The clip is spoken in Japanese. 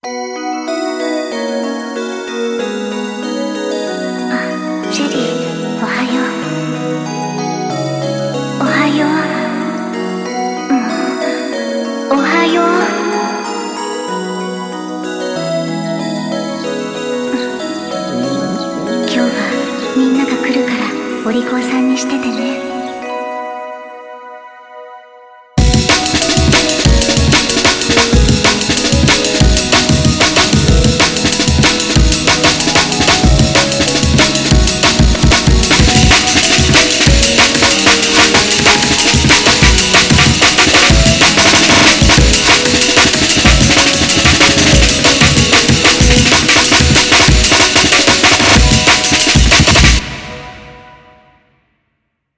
ジェリー、おはよう。おはよう。もう、おはよう。今日はみんなが来るからお利口さんにしててね。